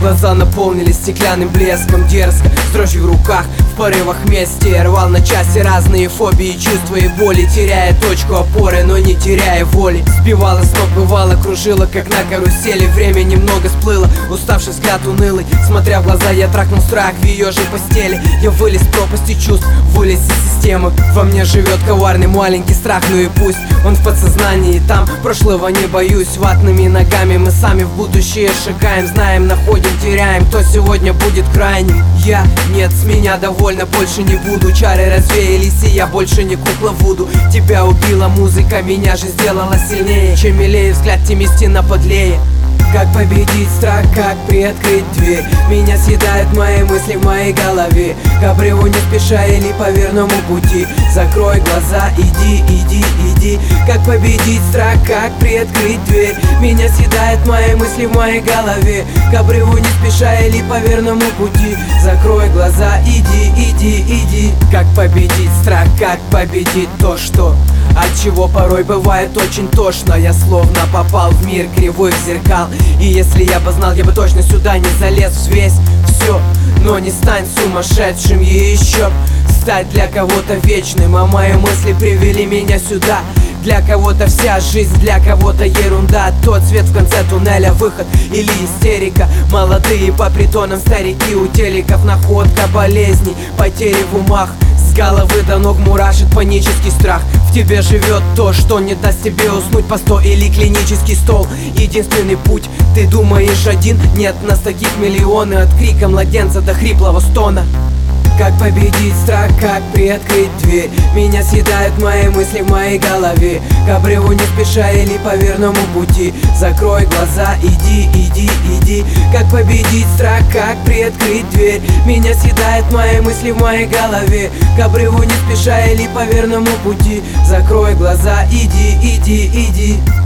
Глаза наполнились стеклянным блеском, дерзко, с дрожью в руках, в порывах мести я рвал на части разные фобии, чувства и боли, теряя точку опоры, но не теряя воли. Сбивала с ног, бывало, кружила, как на карусели. Время немного сплыло, уставший взгляд унылый. Смотря в глаза, я трахнул страх в ее же постели. Я вылез в пропасти чувств, вылез из системы. Во мне живет коварный маленький страх, ну и пусть он в подсознании, там прошлого не боюсь. Ватными ногами мы сами в будущее шагаем, знаем, находим, теряем, кто сегодня будет крайним. Я, нет, с меня довольно, больше не буду. Чары развеялись, и я больше не кукла Вуду. Тебя убила музыка, меня же сделала сильнее. Чем милее взгляд, тем истина подлее. Как победить страх, как приоткрыть дверь? Меня съедают мои мысли в моей голове. К обрыву не спеша или по верному пути. Закрой глаза, иди, иди, иди. Как победить страх, как приоткрыть дверь? Меня съедают мои мысли в моей голове. К обрыву не спеша или по верному пути. Закрой глаза, иди, иди, иди. Как победить страх, как победить то, что от чего порой бывает очень тошно. Я словно попал в мир кривых зеркал. И если я бы знал, я бы точно сюда не залез. Взвесь все, но не стань сумасшедшим. И еще стать для кого-то вечным. А мои мысли привели меня сюда. Для кого-то вся жизнь, для кого-то ерунда. Тот свет в конце туннеля, выход или истерика. Молодые по притонам, старики у телеков. Находка болезней, потери в умах. С головы до ног мурашит панический страх. В тебе живет то, что не даст тебе уснуть. Постой или клинический стол. Единственный путь, ты думаешь один? Нет, нас таких миллионы. От крика младенца до хриплого стона. Как победить страх, как приоткрыть дверь? Меня съедают мои мысли в моей голове. К обрыву не спеша или по верному пути. Закрой глаза, иди, иди, иди. Как победить страх, как приоткрыть дверь? Меня съедают мои мысли в моей голове. К обрыву не спеша или по верному пути. Закрой глаза, иди, иди, иди.